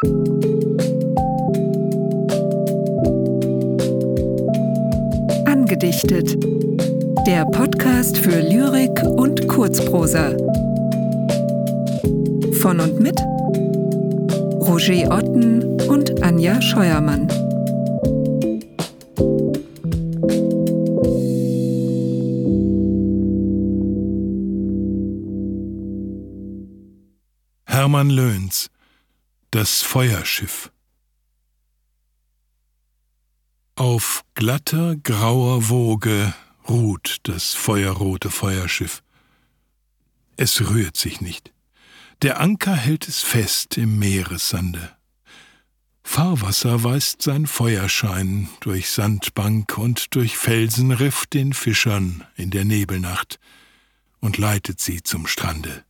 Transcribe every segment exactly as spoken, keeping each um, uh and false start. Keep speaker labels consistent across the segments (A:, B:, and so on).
A: Angedichtet. Der Podcast für Lyrik und Kurzprosa. Von und mit Roger Otten und Anja Scheuermann.
B: Hermann Löns, Das Feuerschiff. Auf glatter, grauer Woge ruht das feuerrote Feuerschiff. Es rührt sich nicht. Der Anker hält es fest im Meeressande. Fahrwasser weist sein Feuerschein durch Sandbank und durch Felsenriff den Fischern in der Nebelnacht und leitet sie zum Strande.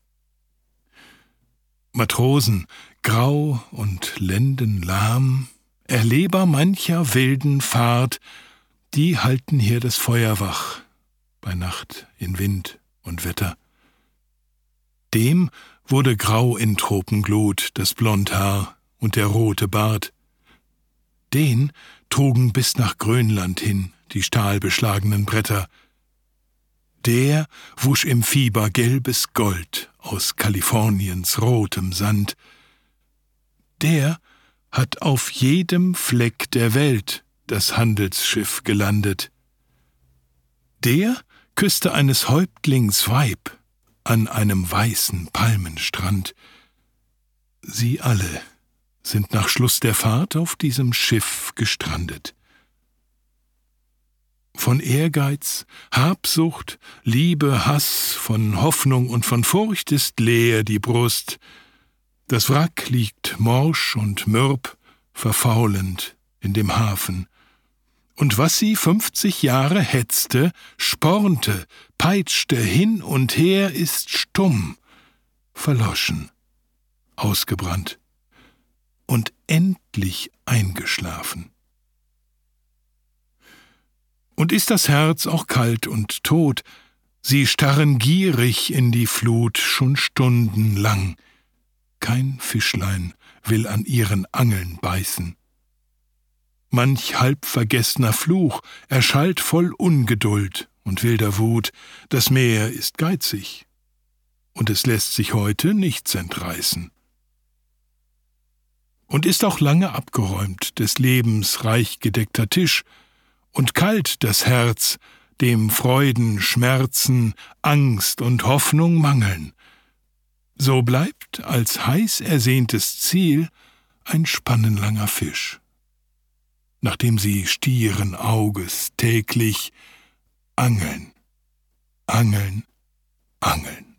B: Matrosen, grau und lendenlahm, Erleber mancher wilden Fahrt, die halten hier das Feuer wach, bei Nacht in Wind und Wetter. Dem wurde grau in Tropenglut das Blondhaar und der rote Bart. Den trugen bis nach Grönland hin die stahlbeschlagenen Bretter. Der wusch im Fieber gelbes Gold aus Kaliforniens rotem Sand. Der hat auf jedem Fleck der Welt das Handelsschiff gelandet. Der küsste eines Häuptlings Weib an einem weißen Palmenstrand. Sie alle sind nach Schluss der Fahrt auf diesem Schiff gestrandet. Von Ehrgeiz, Habsucht, Liebe, Hass, von Hoffnung und von Furcht ist leer die Brust. Das Wrack liegt morsch und mürb, verfaulend in dem Hafen. Und was sie fünfzig Jahre hetzte, spornte, peitschte hin und her, ist stumm, verloschen, ausgebrannt und endlich eingeschlafen. Und ist das Herz auch kalt und tot, sie starren gierig in die Flut schon stundenlang. Kein Fischlein will an ihren Angeln beißen. Manch halbvergessner Fluch erschallt voll Ungeduld und wilder Wut, das Meer ist geizig, und es lässt sich heute nichts entreißen. Und ist auch lange abgeräumt des Lebens reich gedeckter Tisch, und kalt das Herz, dem Freuden, Schmerzen, Angst und Hoffnung mangeln. So bleibt als heiß ersehntes Ziel ein spannenlanger Fisch, nachdem sie stieren Auges täglich angeln, angeln, angeln.